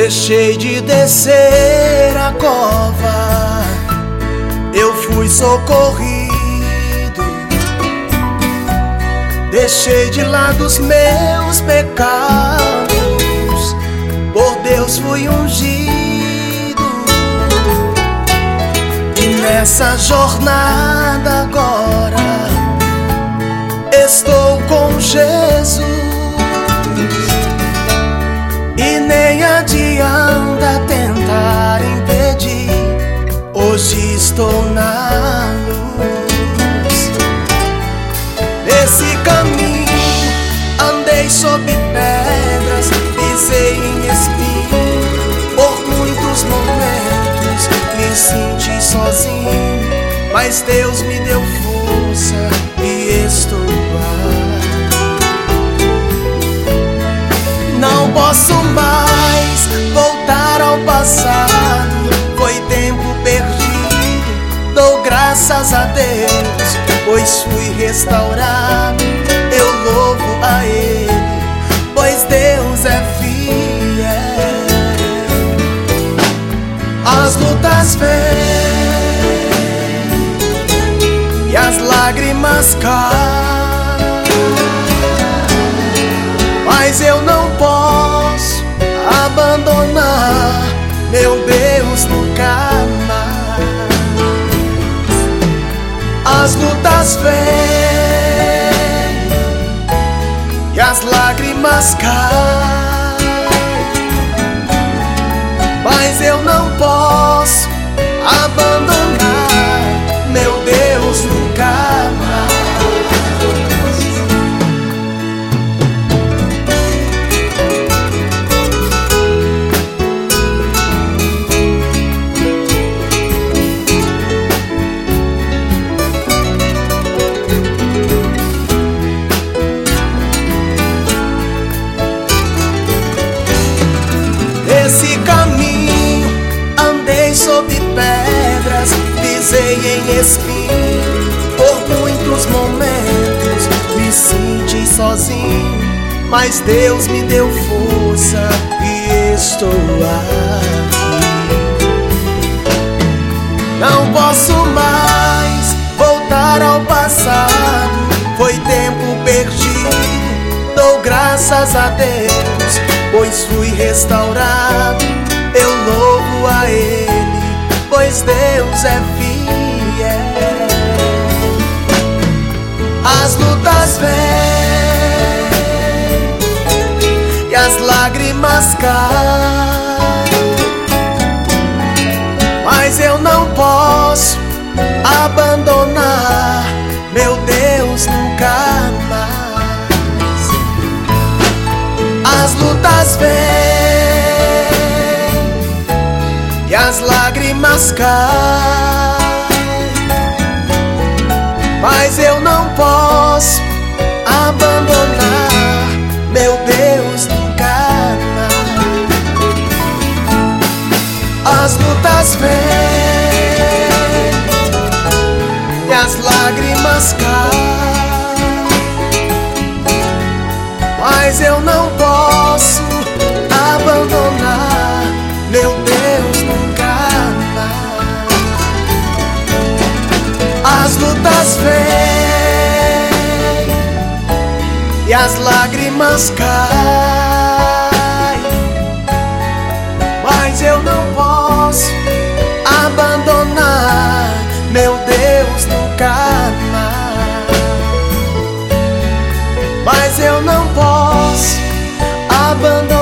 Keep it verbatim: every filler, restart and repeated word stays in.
Deixei de descer a cova, eu fui socorrido. Deixei de lado os meus pecados, por Deus fui ungido. E nessa jornada agora estou com Jesus. E nem adianta tentar impedir, hoje estou na luz. Nesse caminho andei sob pedras, pisei em espinho. Por muitos momentos me senti sozinho, mas Deus me deu força e estou aqui. Não posso mais voltar ao passado, foi tempo perdido. Dou graças a Deus, pois fui restaurado. Eu louvo a Ele, pois Deus é fiel. As lutas vêm e as lágrimas caem, mas eu não posso abandonar meu Deus nunca mais. As lutas vêm e as lágrimas caem, mas eu não posso abandonar meu Deus nunca mais. Esse caminho andei sob pedras, pisei em espinho. Por muitos momentos me senti sozinho, mas Deus me deu força e estou aqui. Não posso mais voltar ao passado, foi tempo perdido. Dou graças a Deus, pois fui restaurado. Eu louvo a Ele, pois Deus é fiel. As lutas vêm e as lágrimas caem, mas eu não posso abandonar meu Deus nunca mais. As lutas vêm e as lágrimas caem, mas eu não posso abandonar meu Deus nunca mais. As lutas vêm e as lágrimas caem, mas eu não posso abandonar meu Deus nunca mais. As lutas vêm e as lágrimas caem, mas eu não posso abandonar meu Deus nunca mais. Mas eu não posso abandonar